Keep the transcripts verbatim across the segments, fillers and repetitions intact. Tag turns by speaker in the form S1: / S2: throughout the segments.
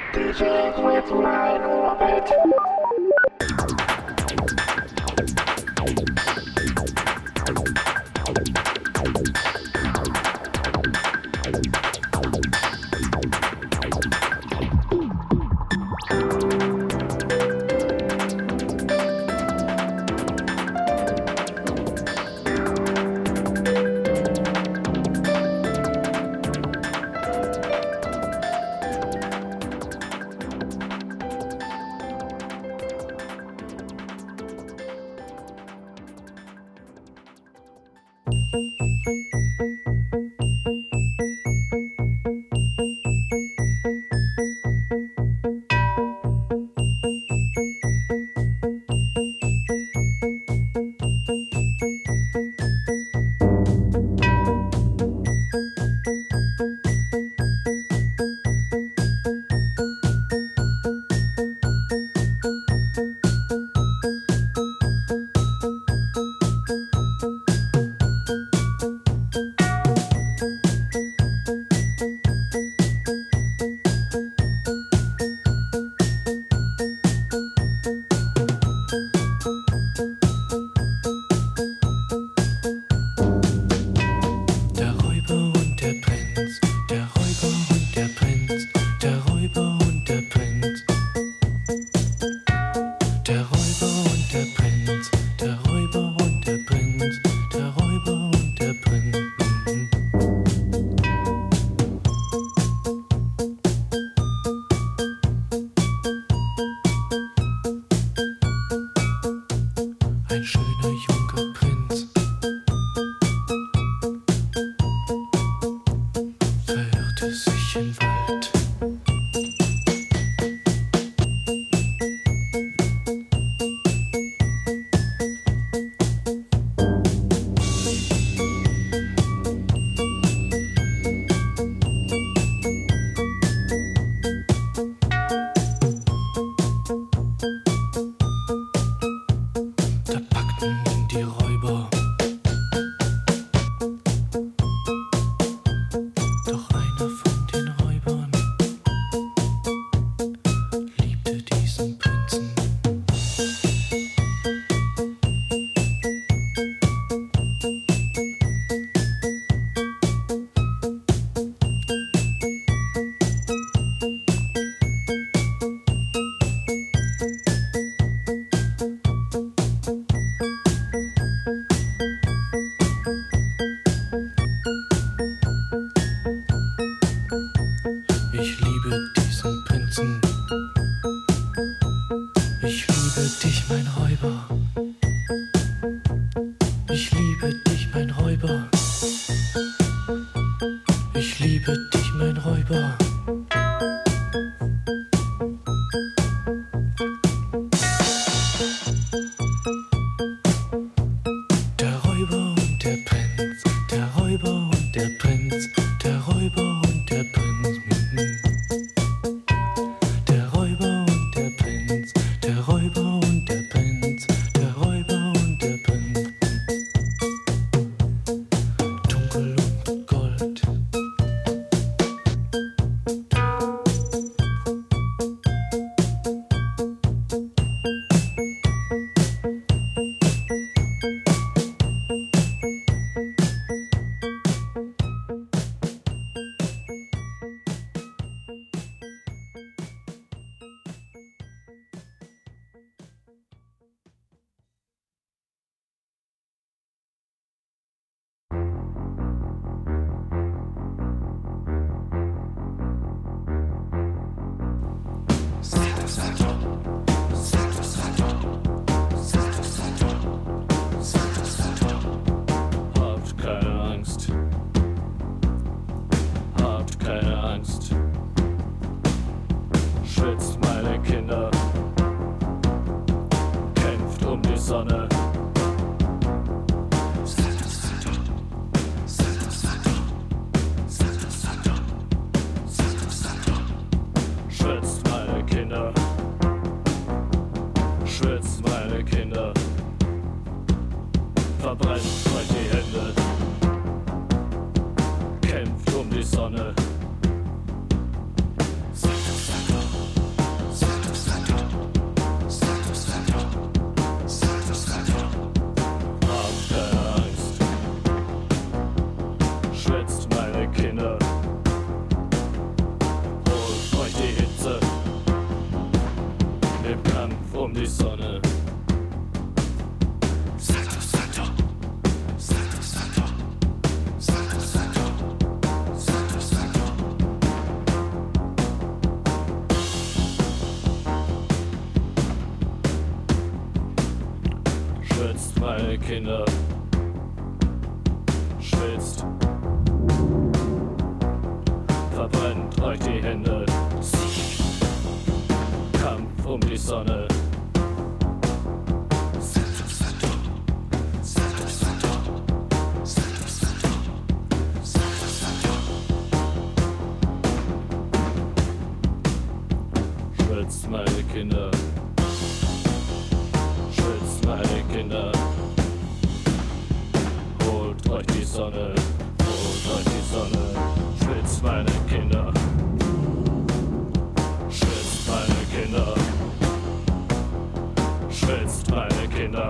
S1: D J with my orbit.
S2: Sonne. meine Kinder. Schwitzt, verbrennt euch die Hände. Kampf um die Sonne. Schwitzt meine Kinder. Schwitzt meine Kinder. Holt euch die Sonne. Holt euch die Sonne. Schwitzt meine Kinder. Schwitzt meine Kinder. Schwitzt meine Kinder.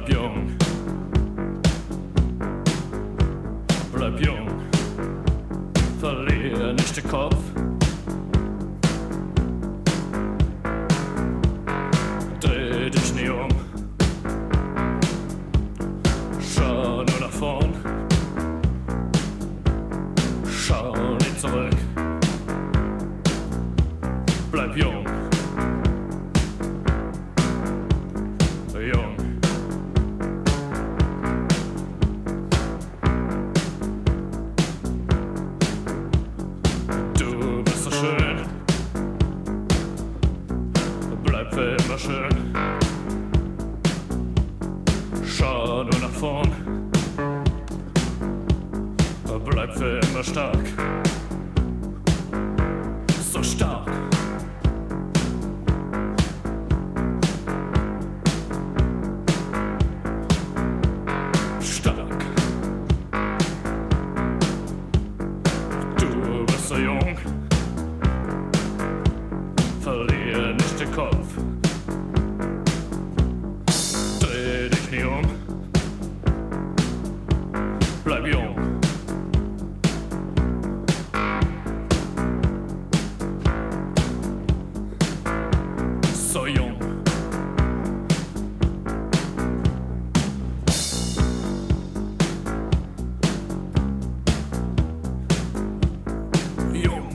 S2: Bleib jung. Bleib jung. Verlier nicht den Kopf. Dreh dich nie um. Schau nur nach vorn. Schau nicht zurück. Bleib jung. Jung. Du bist so schön. Bleib für immer schön. Schau nur nach vorn. Bleib für immer stark. So stark. Stark. Du bist so jung. Verlier nicht den Kopf. Dreh dich nie um. Bleib jung. So jung. Jung.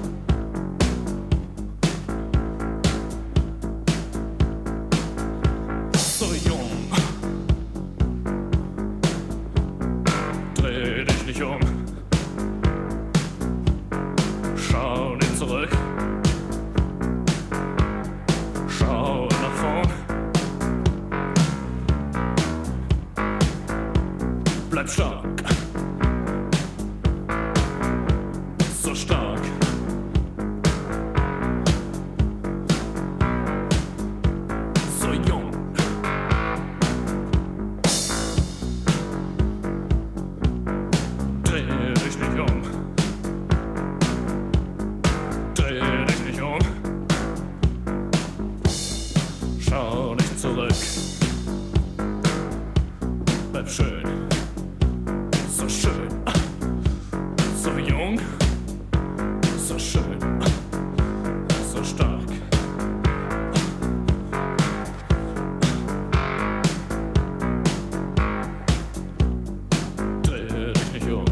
S2: So jung. Dreh dich nicht um. Schau nicht zurück. Schau nach vorn. Bleib stark. So stark. So jung. Dreh dich nicht um. Dreh dich nicht um. Schau nicht zurück. Bleib schön. So schön. So jung. So schön. So stark. Dreh dich nicht um.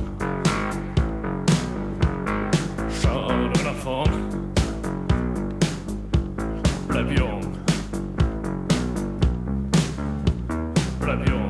S2: Schau nur nach vorn. Bleib jung. Bleib jung.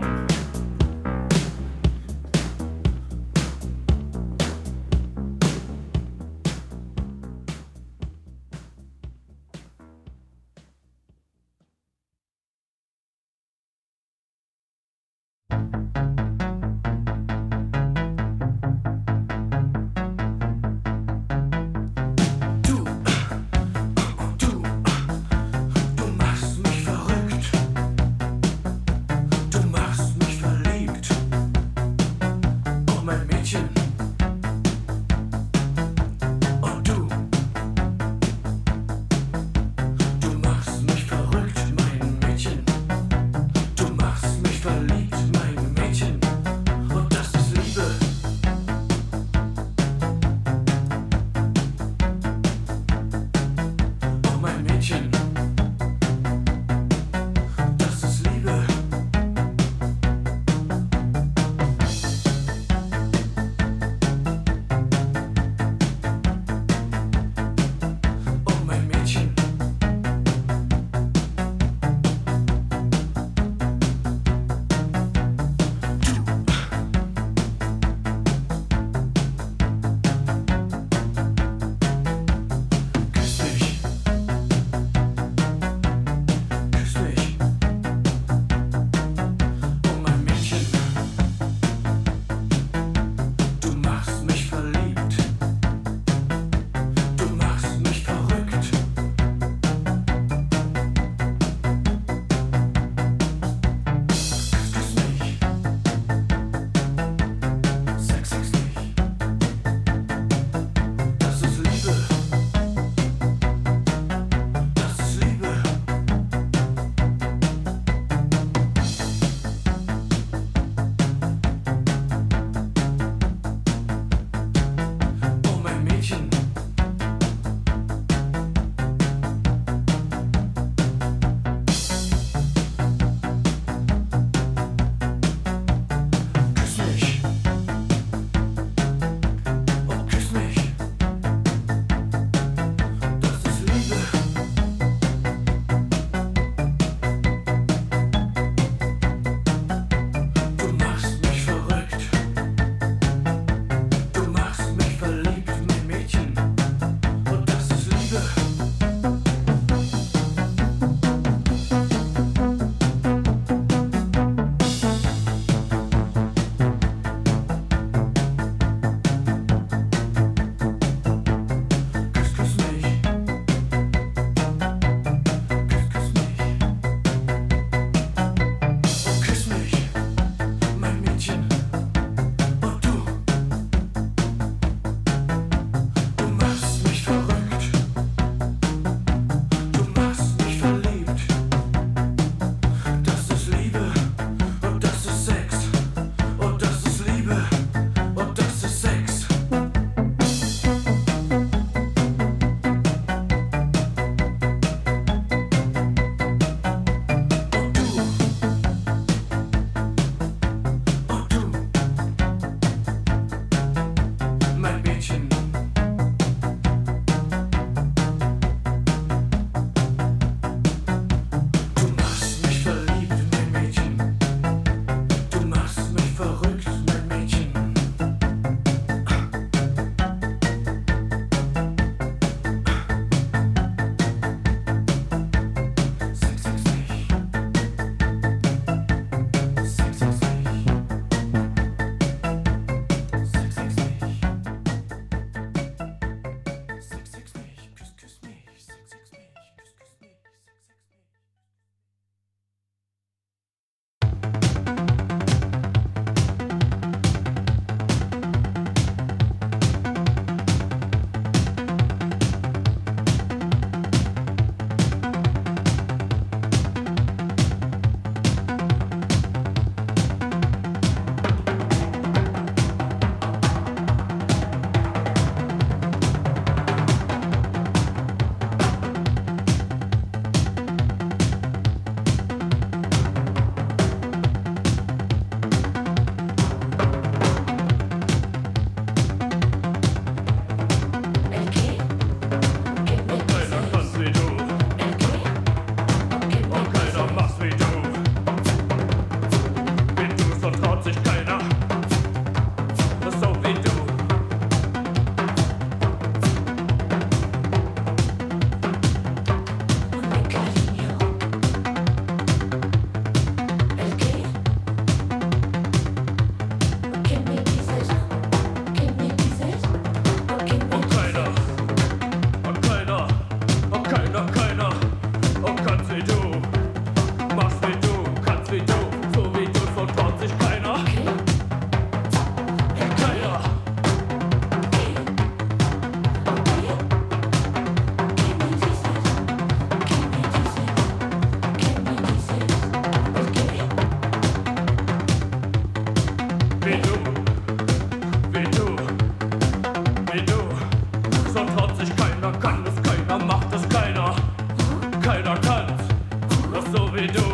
S2: wie du, wie du, wie du. So traut sich keiner, kann es keiner, macht es keiner. Keiner kann's, doch so wie du.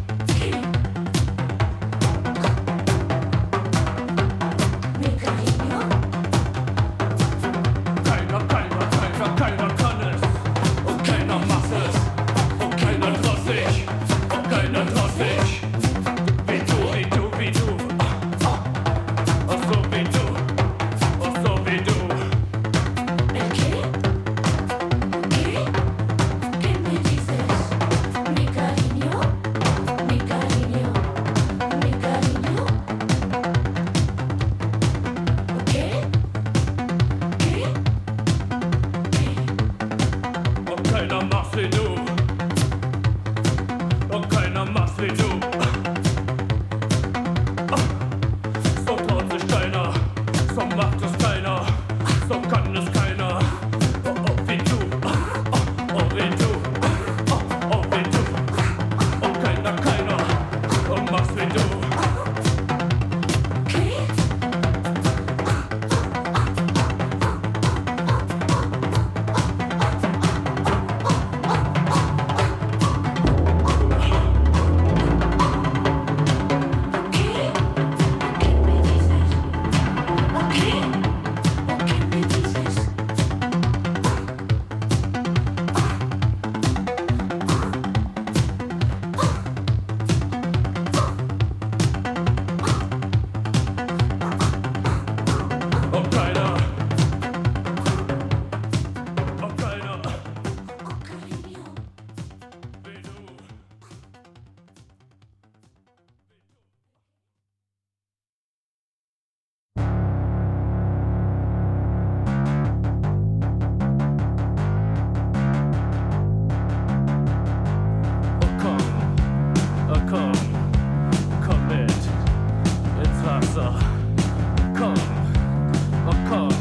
S2: Keiner, keiner, keiner, keiner kann es. Und keiner macht es. Und keiner traut sich. Und keiner traut sich. Wie du, wie du, wie du. Und so wie du. Und so wie du. Und keiner macht wie du. Und keiner macht wie du. So traut sich keiner. So macht es keiner. So kann es keiner. Oh, oh, wie du. Oh, oh, wie du. Oh, oh, wie du. Und keiner, keiner. Und macht wie du. Und keiner. Und keiner. Wie du. Oh komm, oh komm, komm mit ins Wasser. Komm, oh komm.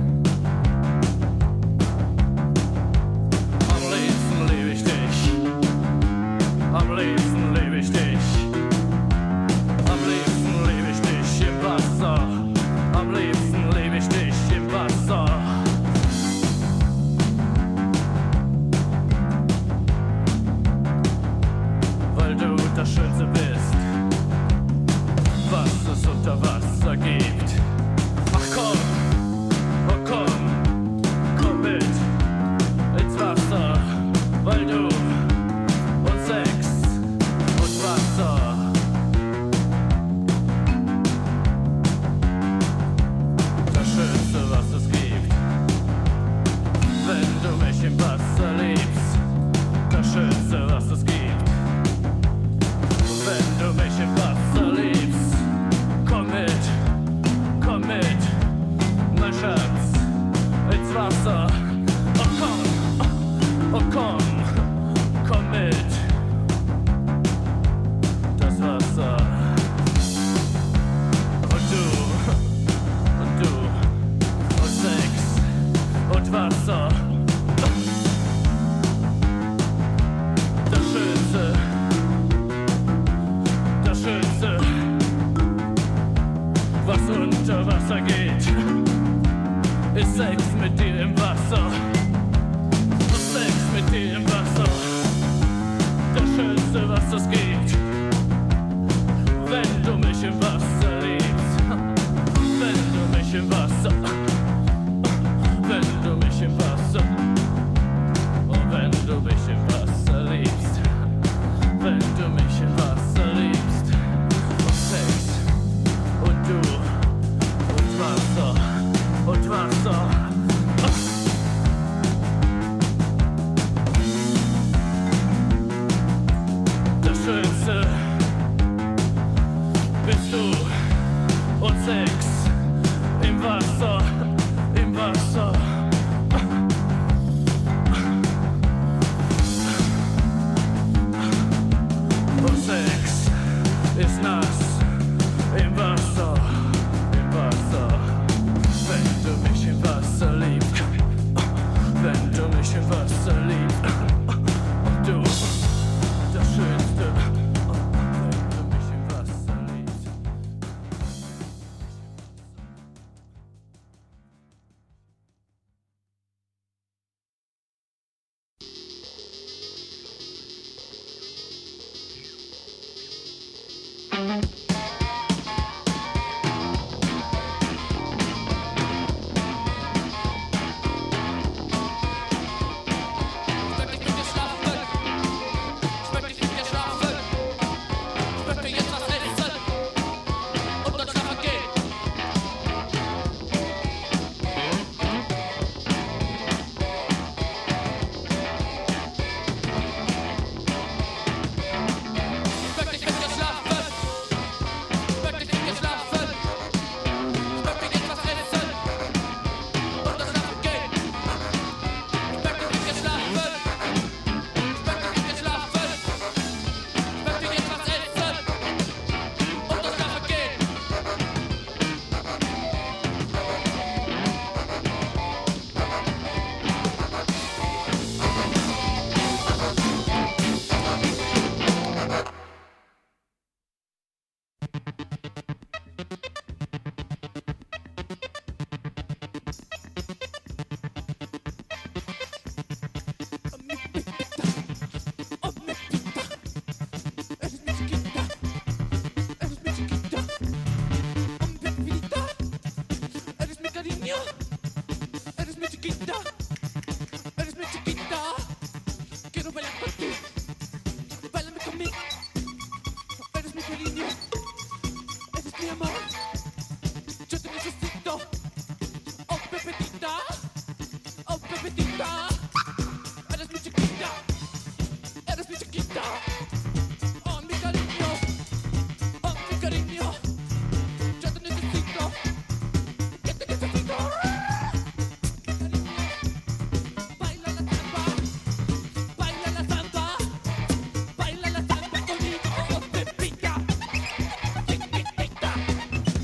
S2: Am liebsten lieb ich dich. Am liebsten lieb ich dich. Am liebsten lieb ich dich im Wasser. Am liebsten lieb ich dich im Wasser. Weil du das Schönste bist, was es unter Wasser gibt. Ach komm, oh komm, komm mit ins Wasser, weil du und Sex und Wasser. Das Schönste, was es gibt, wenn du mich im Wasser liebst. Das Schönste, was es gibt, wenn du mich im Wasser liebst. Komm mit, komm mit, mein Schatz, ins Wasser. Oh komm, oh komm, komm mit, das Wasser. Und du, und du, und Sex, und Wasser. Das Schönste, das Schönste, was unter Wasser geht, ist Sex mit dir im Wasser. Und Sex mit dir im Wasser. Das Schönste, was es gibt, wenn du mich im Wasser liebst. Wenn du mich im Wasser. Wenn du mich im Wasser. Und wenn du mich im Wasser liebst. Wenn du mich im Wasser liebst. Und Sex und du und Wasser und Wasser. Das Schönste bist du und Sex im Wasser, im Wasser. Und Sex ist nass im Wasser, im Wasser. Wenn du mich im Wasser liebst, wenn du mich im Wasser liebst, und du, das Schönste, wenn du mich im Wasser liebst. mi amor, yo te necesito. Oh, Pepetita, oh, Pepetita, eres mi chiquita, eres mi chiquita. Oh, mi cariño, oh, mi cariño, yo te necesito, yo te necesito. Baila la samba, baila la samba, baila la samba conmigo, oh, Pepita, chiquitita.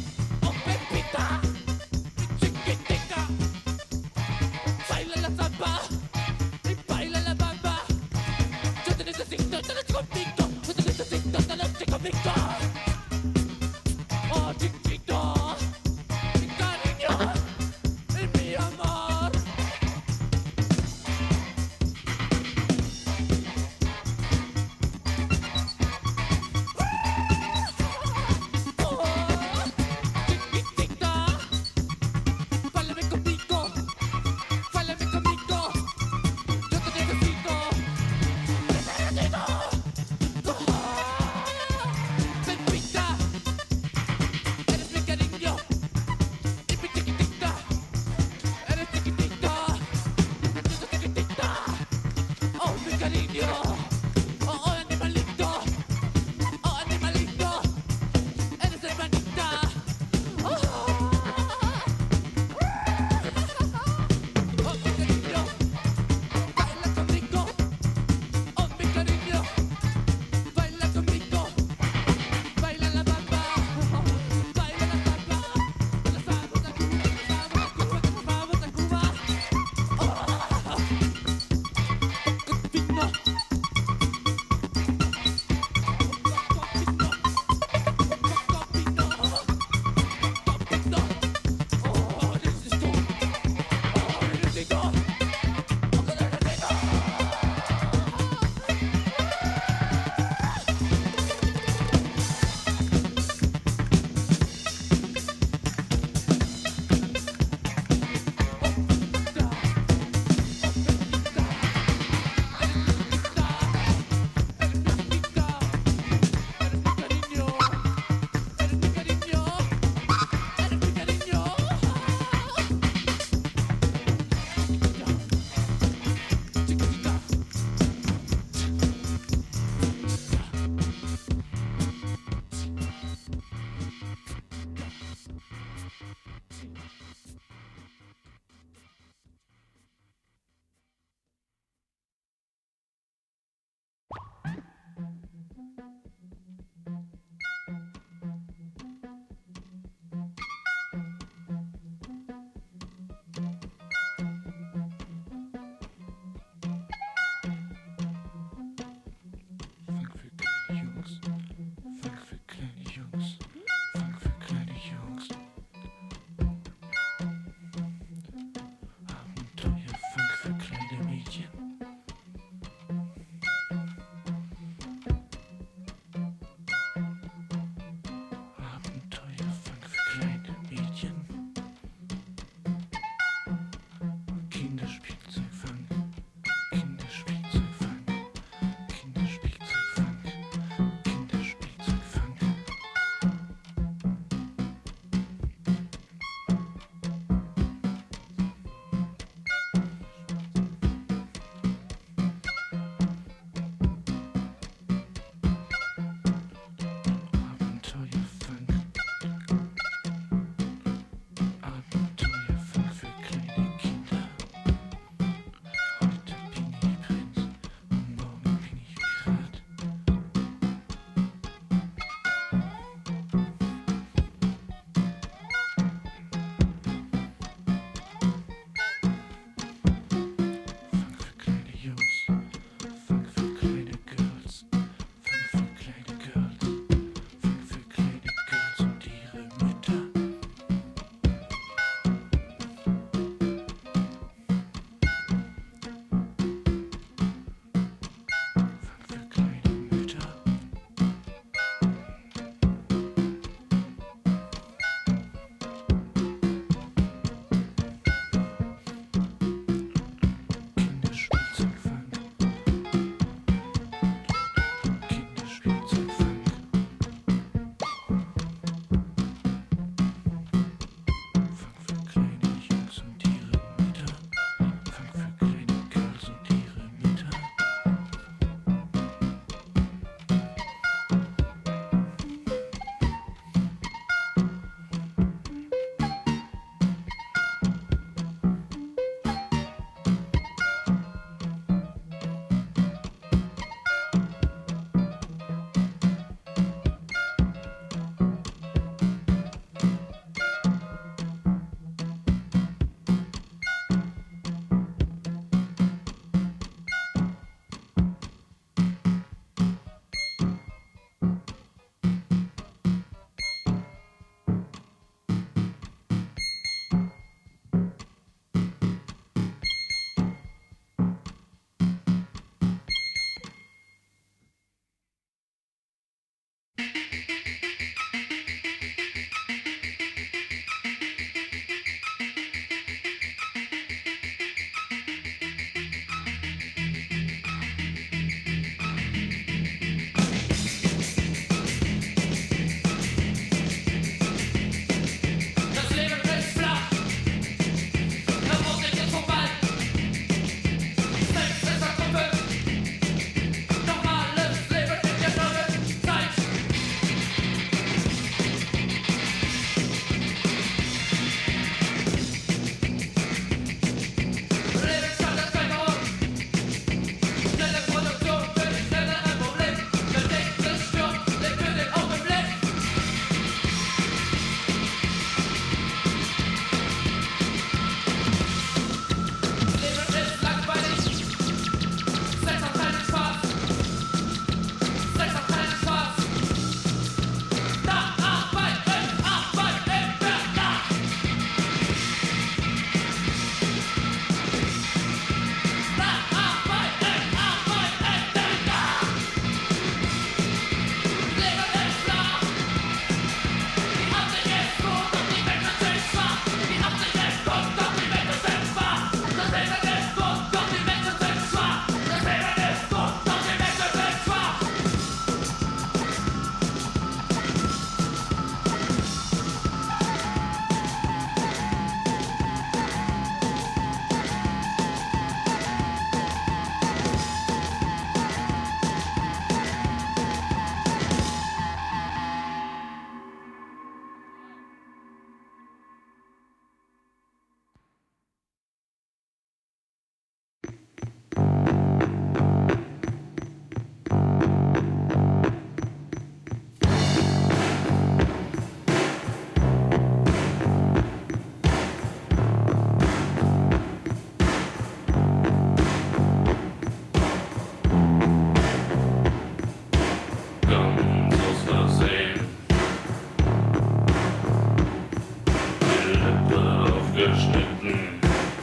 S3: aufgeschnitten.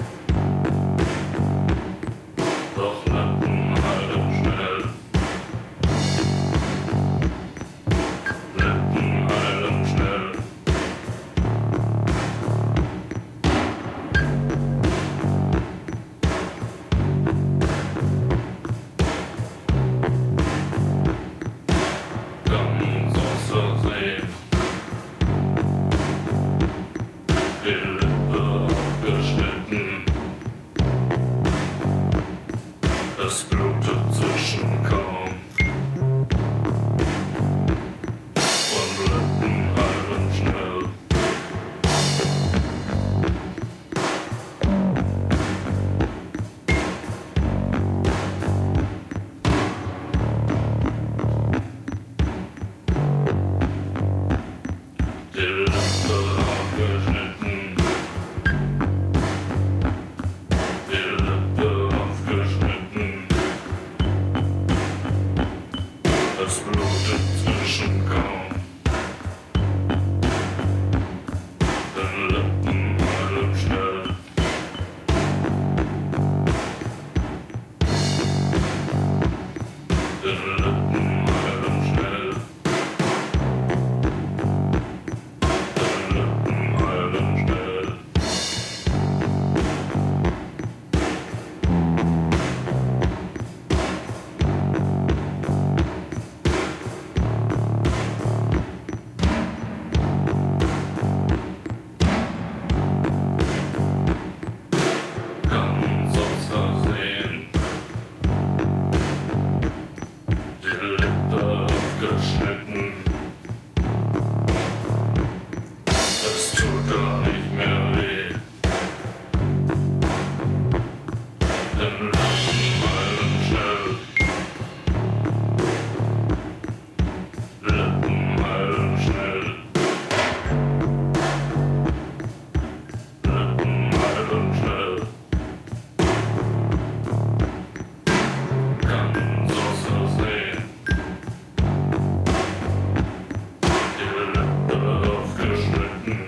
S3: Doch Lippen halten schnell. Lippen heilen schnell. Ganz außer See. Die Lippe aufgeschnitten. Es blutet zwischen kaum. Und Lippen heilen schnell. Die Lippe aufgeschnitten. Die Lippe aufgeschnitten. Es blutet zwischen kaum. Den Lippen heilen schnell. Den Lippen heilen schnell. Den Lippen heilen schnell. Ganz außer Sehen. Die Lippe aufgeschnitten. Es tut gar nicht mehr weh. Den Lippen heilen schnell. Lippen heilen schnell. Lippen heilen schnell. Ganz außer Sehen. Die Lippe aufgeschnitten.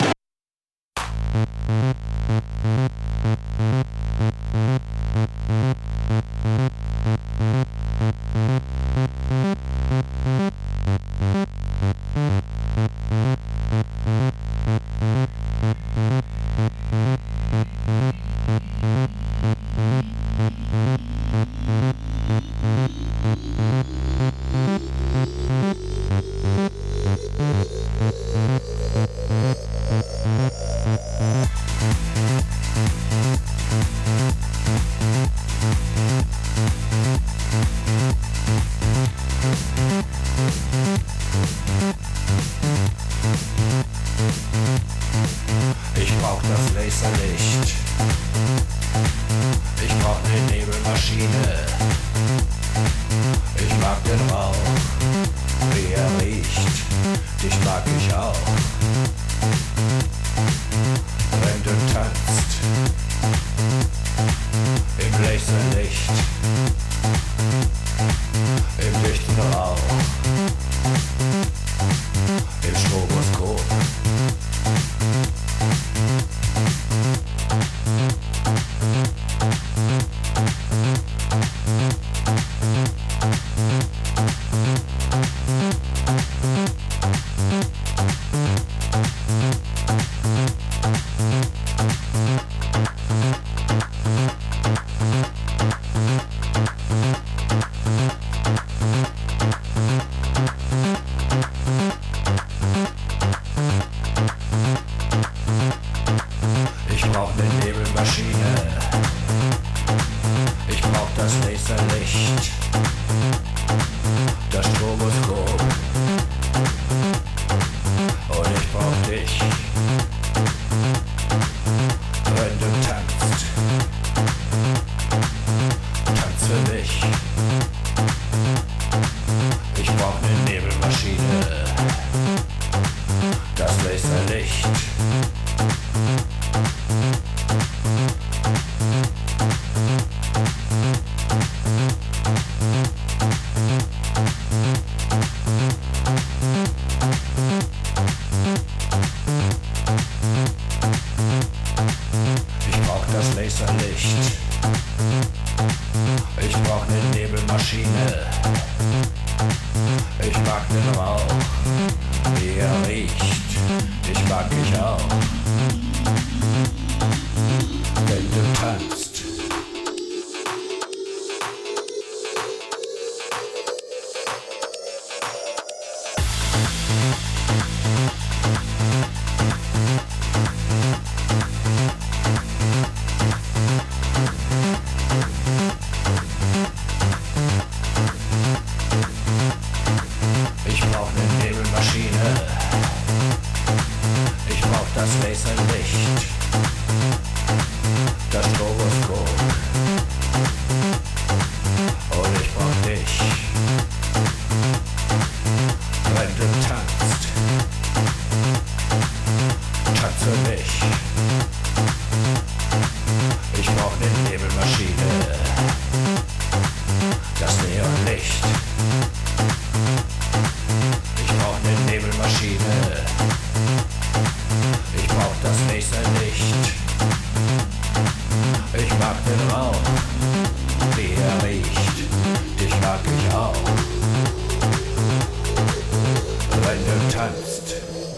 S3: Ich brauch das Laserlicht. Ich brauch ne Nebelmaschine. Ich mag den Rauch, wie er riecht. Dich mag ich auch. Wenn du tanzt im Laserlicht, im dichten Rauch, im Stroboskop. Ich brauch ne Nebelmaschine. Ich brauch das Laserlicht. Das Stroboskop. Und ich brauch dich. Wenn du tanzt. Tanz für mich. Ich brauch ne Nebelmaschine. Das Laserlicht. Laserlicht. Ich brauch ne Nebelmaschine. Ich mag den Rauch, wie er riecht. Ich mag dich auch, wenn du tanzt. Ich brauch ne Nebelmaschine. Ich brauch das Laserlicht, das Stroboskop. Und ich brauch dich, wenn du tanzt. Tanze mich. Ich brauch ne Nebelmaschine, das Neonlicht. Ich brauch ne Nebelmaschine. Ich brauch das Laserlicht. Ich mag den Rauch, wie er riecht. Dich mag ich auch, wenn du tanzt.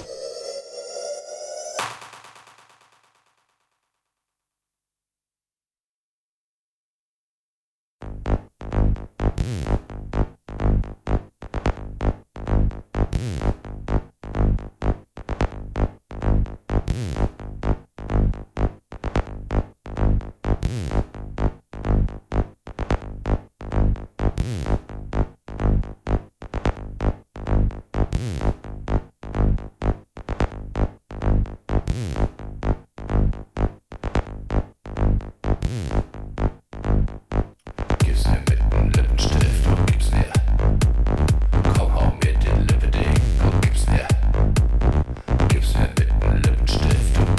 S3: Gib's mir mit dem Lippenstift und gib's mir. Komm, hau mir den Lippeding und gib's mir. Gib's mir mit dem Lippenstift und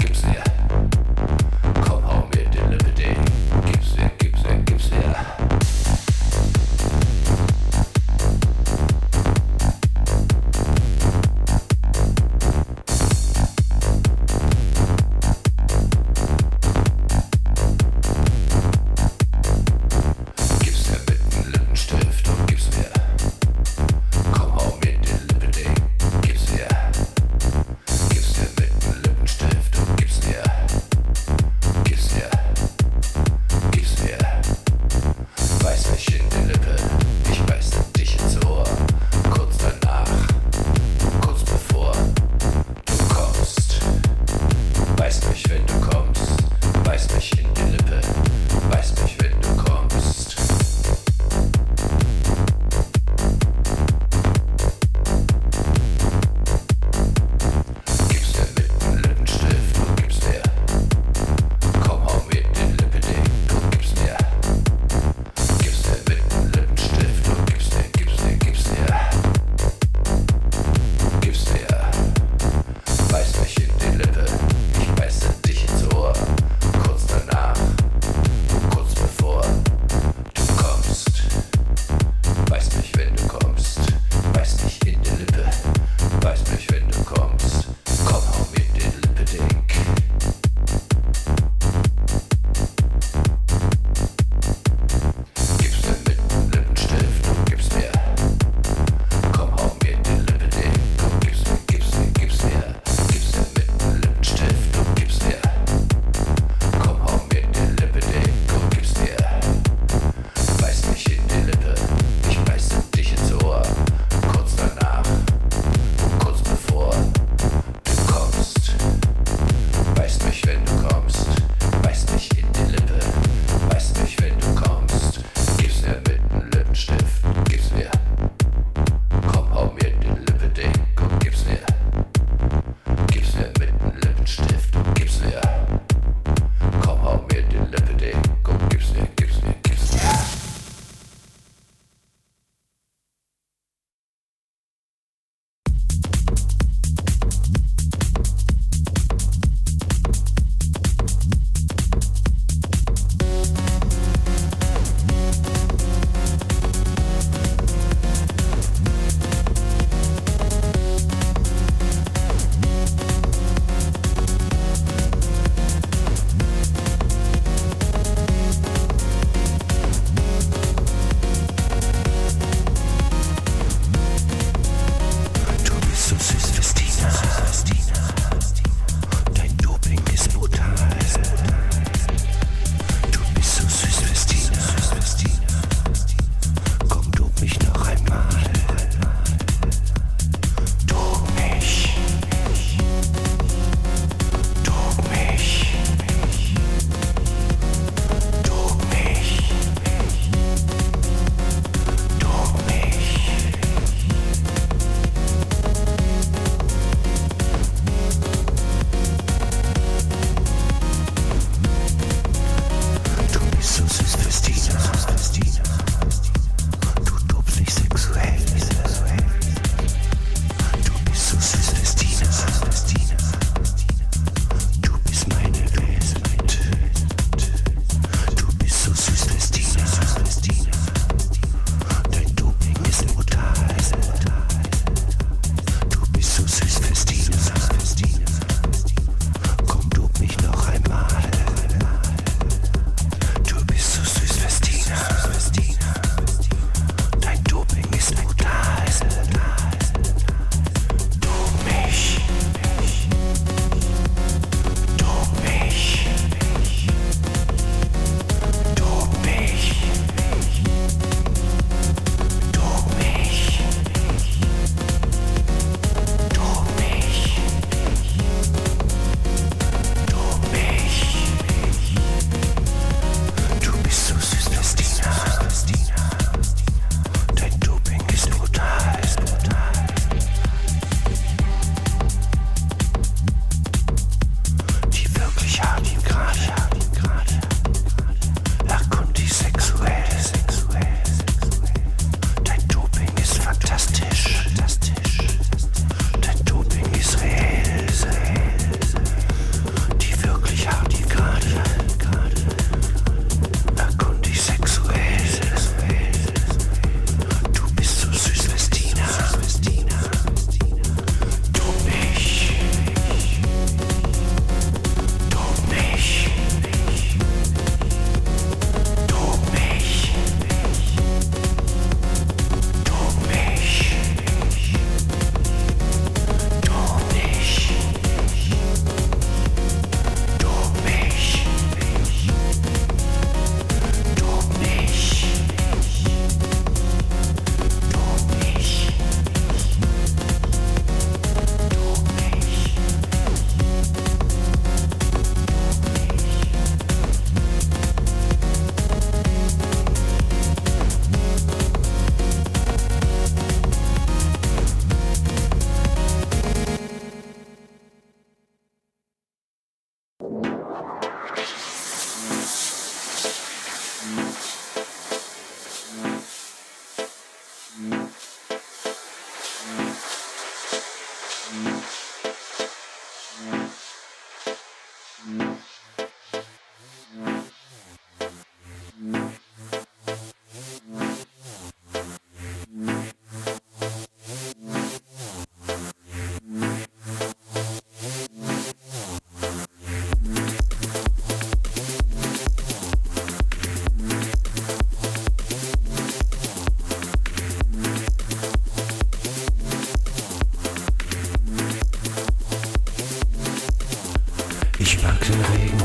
S3: Ich mag den Regen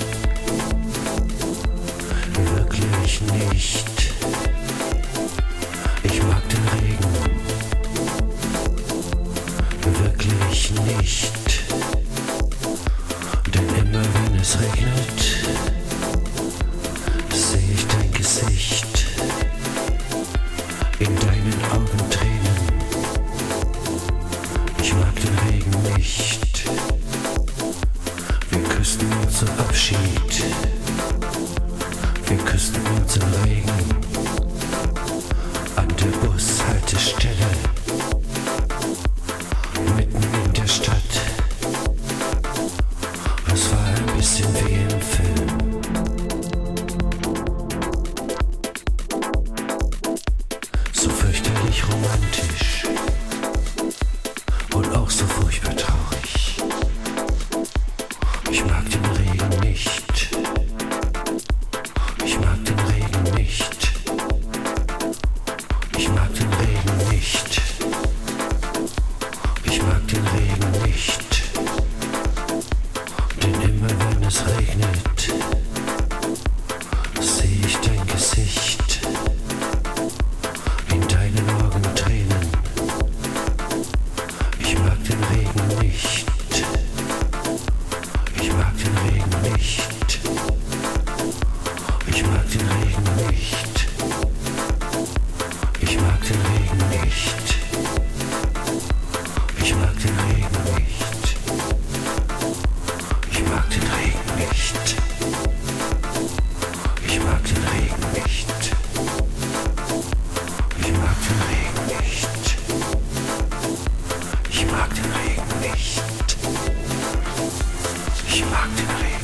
S3: wirklich nicht. Ich mag den Regen wirklich nicht. Denn immer wenn es regnet, sehe ich dein Gesicht, in deinen Augen Tränen. Ich mag den Regen nicht. Wir küssten uns zum Abschied. Wir küssten uns im Regen an der Bushaltestelle mitten in der Stadt. Es war ein bisschen wie im Film. So fürchterlich romantisch und auch so furchtbar traurig. Ich mag den Regen nicht. Ich mag den Regen nicht. Ich mag den Regen nicht. Ich mag den Regen nicht. Denn immer wenn es regnet, sehe ich dein Gesicht, in deinen Augen Tränen. Ich mag den Regen nicht. Ich mag den Regen nicht. Ich mag den Regen nicht. Ich mag den Regen nicht. Ich mag den Regen nicht. Ich mag den Regen nicht. Ich mag den Regen nicht. Ich mag den Regen nicht. Ich mag den Regen nicht. Ich mag den Regen.